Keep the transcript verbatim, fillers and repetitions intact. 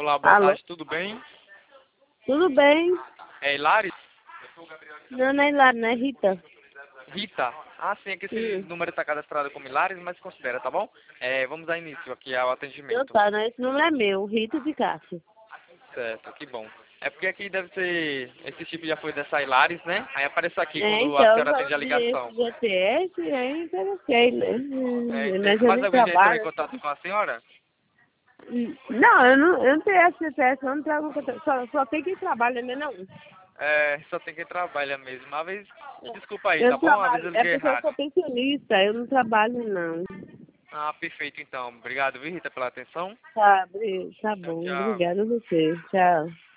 Olá, boa Alô? tarde, tudo bem? Tudo bem? É Hilário? Não, não é Hilário, não é Rita. Rita? Ah, sim, é que esse Hum. número está cadastrado como Hilário, mas considera, tá bom? É, vamos dar início aqui ao Não atendimento. tá, não, esse número é meu, Rita de Cássia. Certo, que bom. É porque aqui deve ser, esse tipo já foi dessa Hilários, né? Aí aparece aqui É, quando a então, senhora atende a eu vi ligação. esse G P S e aí interessei, né? É, Hum, ente- Mas eu mas não alguém já entrou em trabalho. contato com a senhora? Hum, Não, eu não, eu não tenho esse G P S, eu não trago, só, só tem quem trabalha, né, não? É, só tem quem trabalha mesmo. Uma vez, desculpa aí, Eu tá não bom? Uma vez trabalho, eu é liguei porque eu errado. sou pensionista, eu não trabalho, não. Ah, perfeito então. Obrigado, viu, Rita, pela atenção. Tá, bri- tá Tchau, bom, tchau. obrigada a você, tchau.